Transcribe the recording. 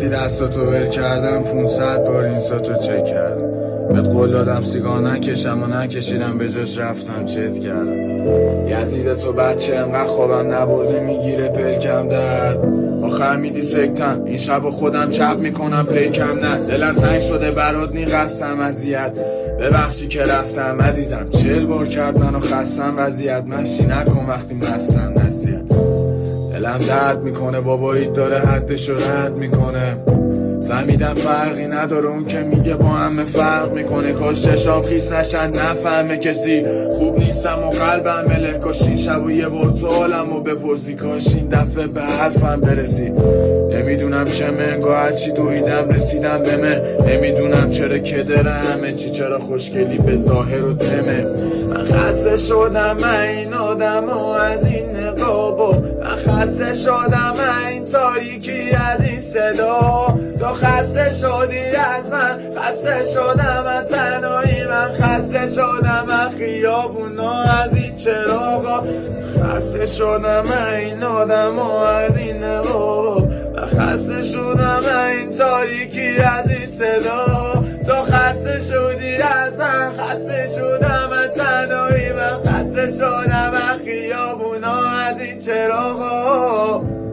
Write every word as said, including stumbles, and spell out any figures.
وقتی دستاتو ول کردم پونصد بار اینستاتو چک کردم، بهت قول دادم سیگار نکشم و نکشیدم، به جاش رفتم چت کردم. یزید تو بچه انقدر خوابم نبرده میگیره پلکم در آخر میدی سکتم، این شب خودم چپ میکنم پیکم نه. دلم تنگ شده برات نیقصم اذیت، ببخشی که رفتم عزیزم، چهل بار کرد منو خستم وضعیت، مشی نکن وقتی مستم نصیحت. دلم درد میکنه بابایید داره حدشو رد میکنه، فهمیدم فرقی نداره اون که میگه با همه فرق میکنه. کاش چشام خیس نشن نفهمه کسی خوب نیستم و قلبم مله، کاش این شب و یه بار تو حالم و بپرسی، کاش این دفعه به حرفم برسی. نمیدونم چه منگاه هرچی دویدم رسیدم به مه، نمیدونم چرا کدره همه چی، چرا خوشگلی به ظاهر و تمه. من خسته شدم من این آدم و از این نقابو، من خسته شدم من این تاریکی از این صدا، تو خسته شدی از من، خسته شدم من تنهایی، من خسته شدم من خیابونا از این چراغا، خسته شدم من این آدم و از این نقابو، من خسته شدم من این تاریکی از این صدا، تو خسته شدی از من، خسته شدم من تنهایی، من خسته شدم من خیابونا از این چراغا.